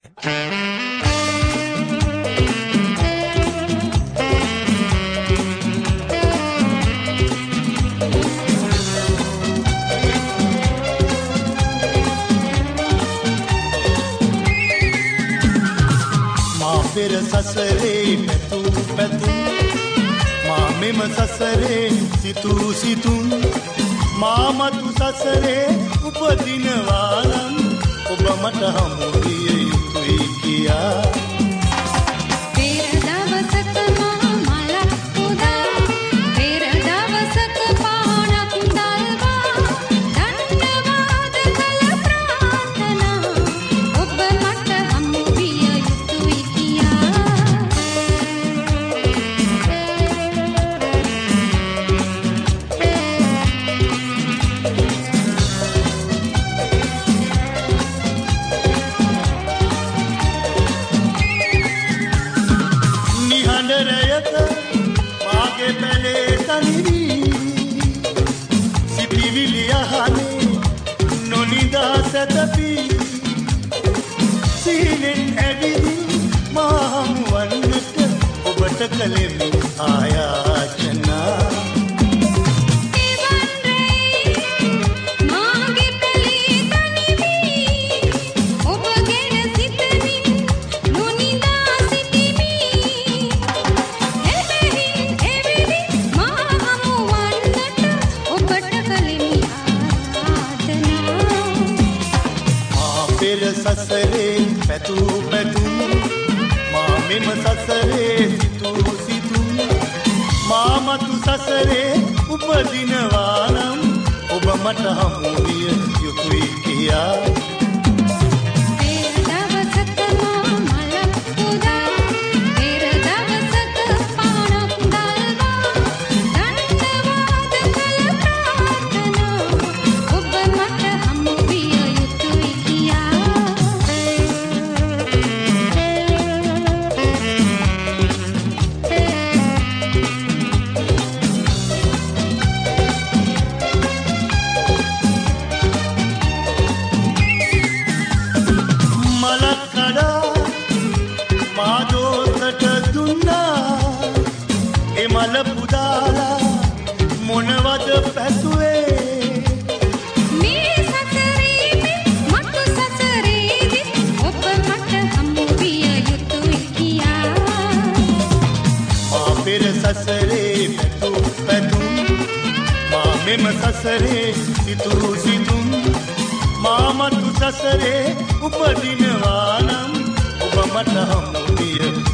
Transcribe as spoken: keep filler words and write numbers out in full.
පෙර සසරේ පැතු පැතු මා මෙම සසරේ සිතු සිතුම් මා මතු සසරේ උපදිනවා නම් ඔබ මට හමු විය යුතුයි කියා කලෙමි ආයාචනා මාගේ පැලේ තනිවි ඔබ ගැන සිතමින් නොනිදා සිටිමි එබැවින් එබැවින් මා හමු වන්නට ඔබට කලෙමි ආයාචනා මා පෙර සසරේ පැතු පැතු මා මෙම සසරේ මාමතු සසරේ උපදිනවා නම් ඔබ මට හමු විය යුතුයි කියා මෙම සසරේ සිතු සිතුම් මාමතු සසරේ උපදිනවා නම් ඔබ මට හමු විය